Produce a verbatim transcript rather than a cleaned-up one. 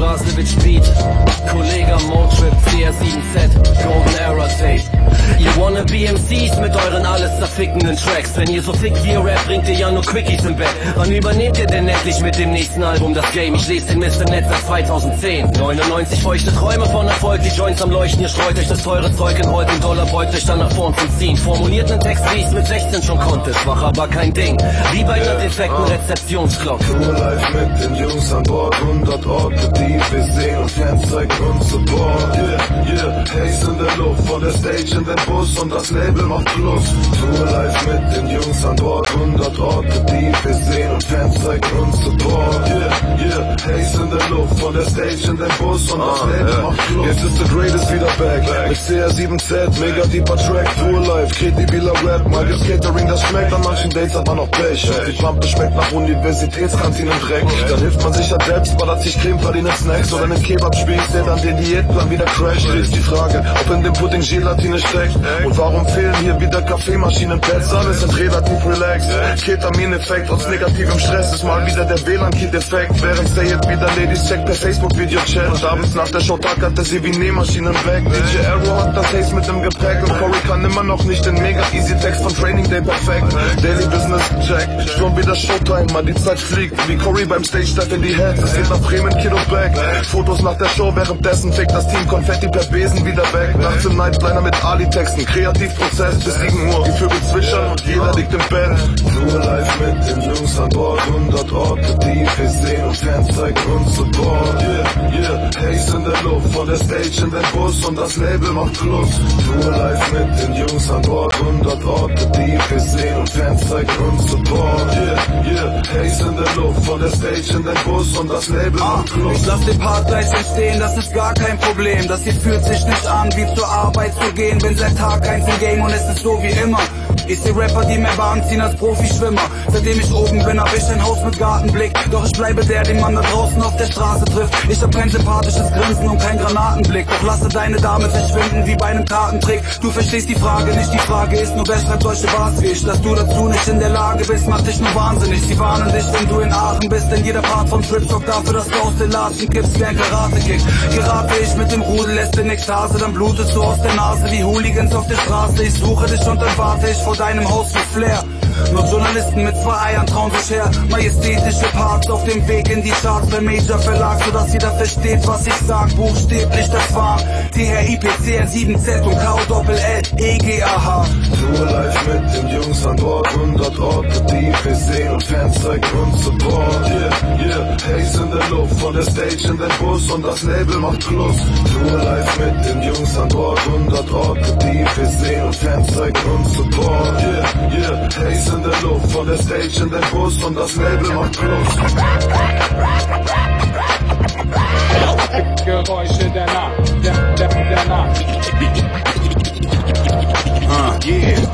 Vaslevich Beat, Kollega Motrip, C R sieben Z, Golden Era Tape. Ihr wannabe M Cs mit euren alles zerfickenden Tracks. Wenn ihr so fickt wie ihr Rap, bringt ihr ja nur Quickies im Bett. Wann übernehmt ihr denn endlich mit dem nächsten Album das Game? Ich lese den Mist im Netz seit zweitausendzehn. neunundneunzig feuchte Träume von Erfolg, die Joints am Leuchten. Ihr streut euch das teure Zeug in Holz, den Dollar beugt euch dann nach vorn zum Ziehen. Formuliert nen Text, wie ich's mit sechzehn schon konnte. Schwach, aber kein Ding, wie bei einer defekten Rezeptionsglocke. Tour live mit den Jungs an Bord, hundert Orte, die wir sehen und Fans zeigen uns Support. Yeah, yeah, Haze in der Luft, vor der Stage in den Bus und das Label macht Plus. Tour live mit den Jungs an Bord, hundert Orte, die wir sehen und Fans zeigen uns Support. Yeah, yeah, Haze in der Luft, vor der Stage in den Bus und das Label yeah. macht Plus. Jetzt ist The Greatest wieder back, back. Mit C R sieben Z, mega deeper Track, Tour live, kredibiler Rap, mal das Catering, das schmeckt, an manchen Dates hat man noch Pech. Die Pampe schmeckt nach Universitätskantinen Dreck. Dann hilft man sich ja selbst, ballert sich Creme, verdienen Snacks oder einen Kebab spießt, der dann den Diätplan wieder crasht. Ist die Frage, ob in dem Pudding Gelatine steckt. Und warum fehlen hier wieder Kaffeemaschinenpads? Alles sind relativ relaxed. Ketamin-Effekt aus negativem Stress ist mal wieder der W L A N-Kit-Effekt. Während Say It wieder Ladies checkt per Facebook-Video-Chat. Und abends nach der Show tackert er sie wie Nähmaschinen weg. D J Arrow hat das Haze mit dem Gepäck. Und Corey kann immer noch nicht den mega easy Text von Training Day perfekt. Daily Business check, schon wieder Showtime, mal die Zeit fliegt. Wie Corey beim Stage-Step in die Heads. Es geht nach Bremen, Kilo back. Fotos nach der Show, währenddessen fickt das Team Konfetti per Besen wieder weg. Nachts im Nightliner mit Ali-Texten, Kreativprozess bis sieben Uhr. Die Vögel zwitschern und jeder liegt im Bett. Nur live mit den Jungs an Bord, hundert Orte, die wir sehen und Fans zeigen uns Support. Yeah, yeah, Haze in der Luft, vor der Stage in den Bus und das Label macht Plus. Nur live mit den Jungs an Bord, hundert Orte, die wir sehen und Fans zeigen uns Support. Yeah, yeah, Haze in der Luft, vor der Stage in den Bus und das Label macht Plus. Ich lass den Part gleich entstehen, das ist gar kein Problem. Das hier fühlt sich nicht an, wie zur Arbeit zu gehen. Bin seit Tag eins im Game und es ist so wie immer. Ich seh Rapper, die mehr Bahn ziehen als Profischwimmer. Seitdem ich oben bin, hab ich ein Haus mit Gartenblick. Doch ich bleibe der, den man da draußen auf der Straße trifft. Ich hab kein sympathisches Grinsen und kein Granatenblick. Doch lasse deine Dame verschwinden wie bei einem Kartentrick. Du verstehst die Frage nicht, die Frage ist nur, wer schreibt solche Bars wie ich? Dass du dazu nicht in der Lage bist, macht dich nur wahnsinnig. Sie warnen dich, wenn du in Aachen bist, denn jeder Part vom Trip sorgt dafür, dass du aus den Latschen kippst wie ein Karate-Kick. Gerate ich mit dem Rudel, lässt in Ekstase, dann blutest du aus der Nase wie Hooligans auf der Straße. Ich suche dich und dann warte ich vor deinem Haus wie Flair. Nur Journalisten mit zwei Eiern trauen sich her. Majestätische Parts auf dem Weg in die Charts beim Major Verlag, sodass jeder versteht, was ich sag. Buchstäblich, das war T R I P C R sieben Z und K O L L E G A H. Tour live mit den Jungs an Bord, hundert Orte, die wir sehen und Fans zeigen uns Support. Yeah, yeah, Haze in der Luft, vor der Stage in den Bus und das Label macht Plus. Tour live mit den Jungs an Bord, hundert Orte, die wir sehen und Fans zeigen uns Support. Yeah, yeah, Haze in der Luft, vor der Stage in den Bus und das Label macht Plus. Geräusche der Nacht, der, der, der Nacht. Uh, yeah.